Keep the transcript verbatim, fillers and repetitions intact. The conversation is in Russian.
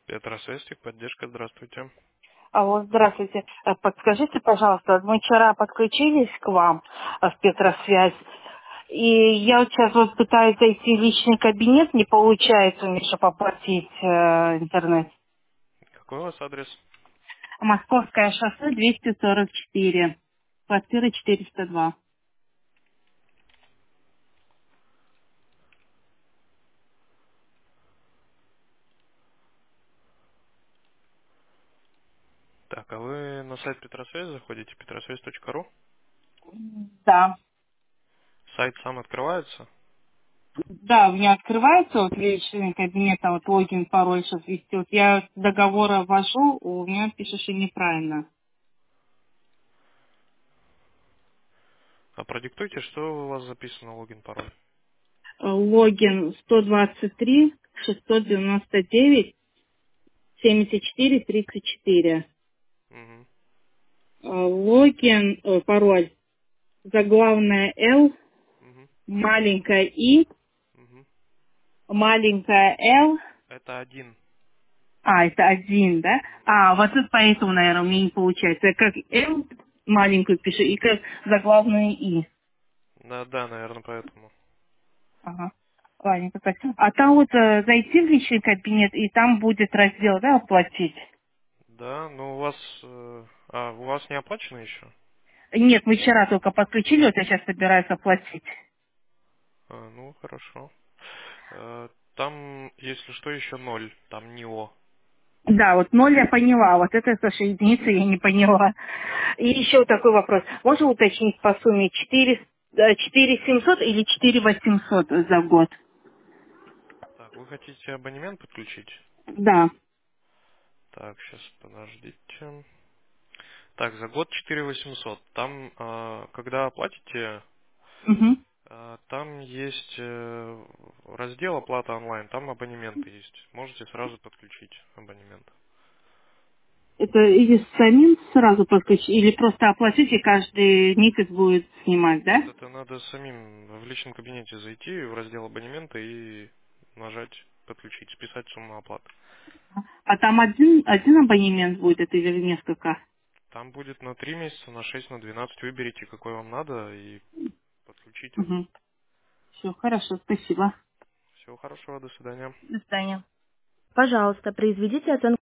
Петросвязь, поддержка, здравствуйте. Алло, здравствуйте. Э, Подскажите, пожалуйста, вот мы вчера подключились к вам э, в Петросвязь, и я вот сейчас вот пытаюсь зайти в личный кабинет, не получается у меня, чтобы оплатить э, интернет. Какой у вас адрес? Московское шоссе двести сорок четыре, квартира четыреста два. Так, а вы на сайт Петросвязь заходите, петросвязь точка ру. Да. Сайт сам открывается. Да, у меня открывается вот личный кабинет, а вот логин, пароль сейчас ввести. Вот я с договора ввожу, у меня пишет, что неправильно. А продиктуйте, что у вас записано, логин, пароль. Логин сто двадцать три шестьсот девяносто девять семьдесят четыре тридцать четыре. Угу, Э, Логин, э, пароль, заглавная L, угу, маленькая И, угу. маленькая L. Это один. А, это один, да? А, вот это поэтому, наверное, у меня не получается. Я как L маленькую пишу и как заглавную И. Да, да, наверное, поэтому. Ага. Ладненько, так. А там вот э, зайти в личный кабинет, и там будет раздел, да, оплатить? Да, но у вас... э, А, у вас не оплачено еще? Нет, мы вчера только подключили, вот я сейчас собираюсь оплатить. А, ну, хорошо. Э, Там, если что, еще ноль. Там не О. Да, вот ноль я поняла, вот это, Саша, единица я не поняла. И еще такой вопрос. Можно уточнить по сумме четыре, четыре семьсот или четыре восемьсот за год? Так, вы хотите абонемент подключить? Да. Так, сейчас подождите. Так, за год четыре восемьсот. Там, а, когда оплатите, Угу. а, там есть э, раздел оплата онлайн, там абонементы есть. Можете сразу подключить абонемент. Это или самим сразу подключить, или просто оплатить и каждый месяц будет снимать, Нет, да? это надо самим в личном кабинете зайти в раздел абонемента и нажать подключить, списать сумму оплаты. А там один, один абонемент будет, это или несколько? Там будет на три месяца, на шесть, на двенадцать. Выберите, какой вам надо, и подключите. Угу. Все, хорошо, спасибо. Всего хорошего, до свидания. До свидания. Пожалуйста, произведите оценку.